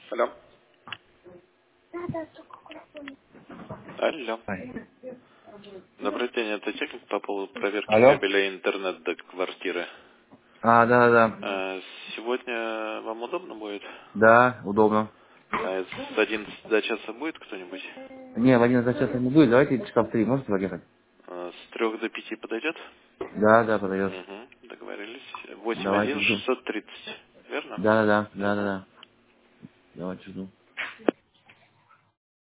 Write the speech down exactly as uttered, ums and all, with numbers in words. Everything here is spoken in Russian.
Алло. Алло. Ой. Добрый день, это техник по поводу проверки Алло? кабеля интернет до квартиры. А, да, да. Э, Сегодня вам удобно будет? Да, удобно. А С одиннадцати до часа будет кто-нибудь? Не, в одиннадцать часов не будет, давайте часа в три, можете подъехать? Э, С трех до пяти подойдет? Да, да, подойдет. Угу, договорились. Восемь Давайте один жду. шестьсот тридцать, верно? Да, да, да, да, да, Угу. да. Давайте жду.